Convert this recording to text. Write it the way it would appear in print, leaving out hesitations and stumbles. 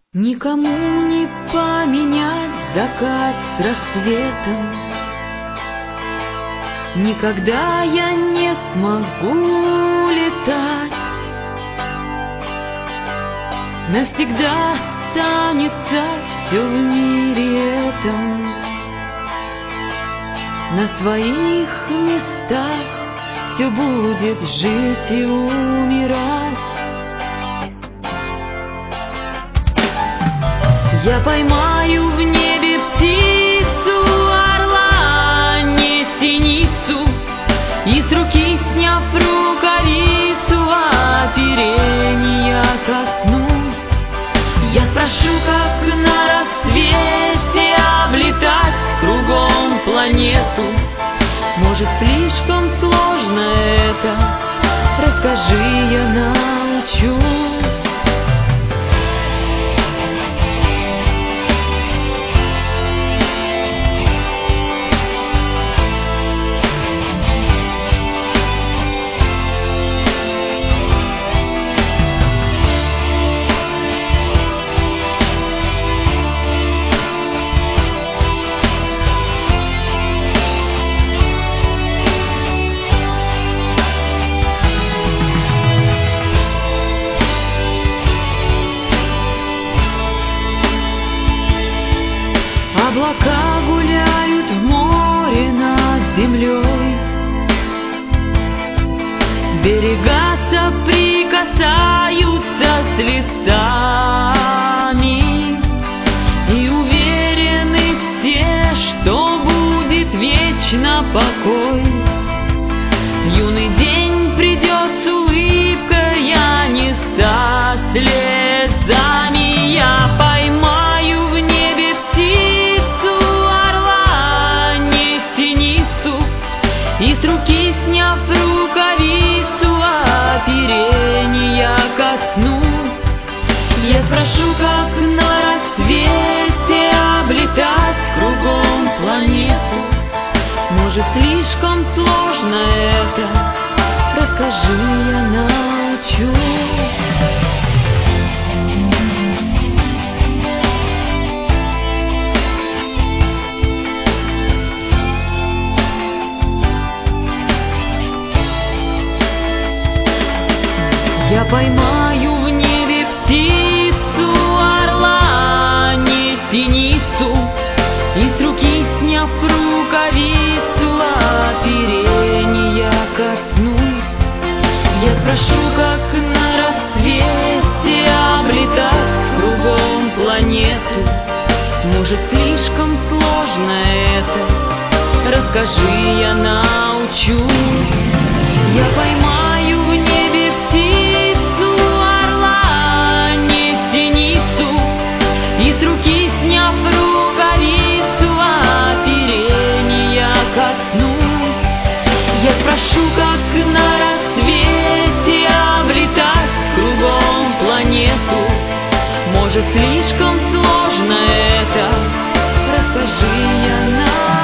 Никому не поменять закат с рассветом. Никогда я не смогу летать. Навсегда останется все в мире этом. На своих местах все будет жить и умирать. Я поймаю в небе птицу, орла, не синицу, и с руки сняв рукавицу, оперения коснусь. Я спрошу, как на рассвете облетать кругом планету. Может, слишком сложно это? Расскажи, я научусь. Облака гуляют в море над землей, берега соприкасаются с лесами, и уверены все, что будет вечно покой. Юный день придет с улыбкой, а не со слезами. Я поймаю в небе птицу, и с руки сняв рукавицу, оперения коснусь. Я спрошу, как на рассвете облетать кругом планету. Может, слишком сложно это? Расскажи, я научусь. Я поймаю в небе птицу, орла, не синицу, и с руки сняв рукавицу, оперения коснусь. Я спрошу, как на рассвете облетать кругом планету. Может, слишком сложно это? Расскажи, я научусь. Я поймаю в небе птицу, и с руки сняв рукавицу, оперения коснусь. Я спрошу, как на рассвете облетать кругом планету. Может, слишком сложно это? Расскажи, я научусь.